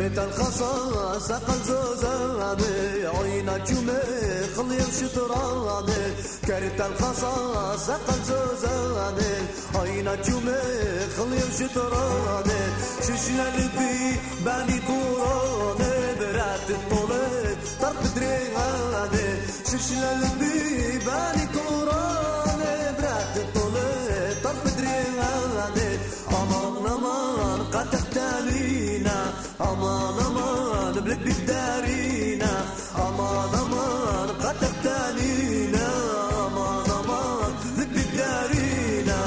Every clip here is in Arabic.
كرت الخصاص قل زوزاني عينك جمي خلي وشطراني كرت الخصاص قل زوزاني عينك جمي خلي وشطراني ششنا لبي باني طوراني برات الطولي طرف دريغاني ششنا لبي باني طوراني برات الطولي طرف دريغاني امان امان قد تالينا امان امان بلك بدارينا امان امان قد تالينا امان امان بلك بدارينا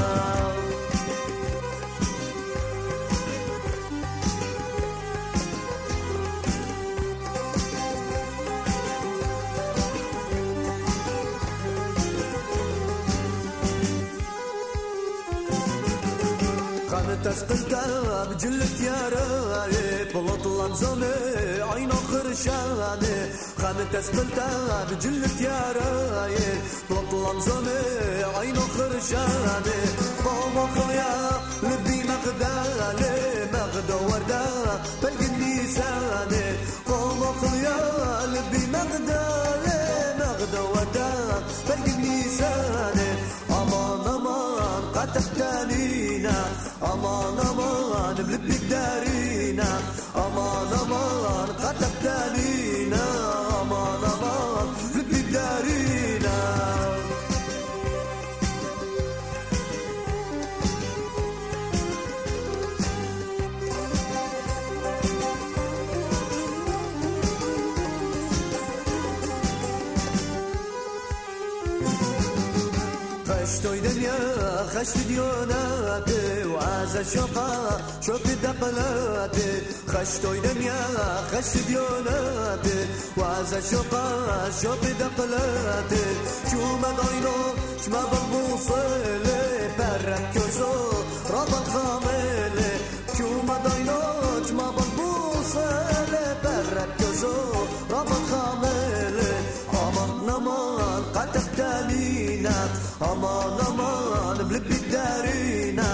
خانت اسقلتها بجلت يا راي بلط لمزوني عين خرشاني خانت اسقلتها بجلت يا راي بلط لمزوني عين خرشاني قوم خليا لبي مغدالي مغدا وردا بلق النيساني قوم خليا لبي مغدالي مغدا وردا بلق النيساني امان امان قد تحتانينا امان امان بلبك دارينا امان امان قد تحتانينا امان امان بلبك دارينا خشتوي دنيا خشت ديوناتي وعز الشقا شوف دقلاتي خشتوي دنيا خشت ديوناتي وعز الشقا شوف دقلاتي شو ما ضايلو شما بالبوصلي برك كوزو رب الخاملي شو ما ضايلو شما بالبوصلي برك كوزو رب الخاملي امان امان قد تختالينا امان امان بلبي دارينا